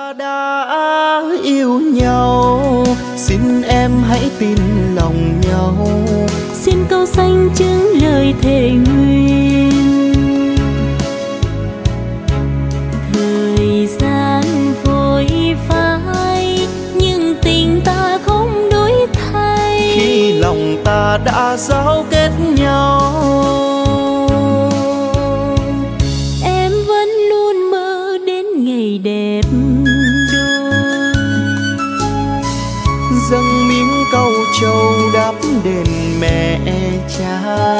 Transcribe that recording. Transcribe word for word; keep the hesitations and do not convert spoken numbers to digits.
ta đã yêu nhau, xin em hãy tin lòng nhau. Xin câu xanh chứng lời thề nguyện. Thời gian vội phai nhưng tình ta không đổi thay. Khi lòng ta đã giao kết nhau, em vẫn luôn mơ đến ngày đẹp đôi. dâng miếng cau trầu đắp đền mẹ cha.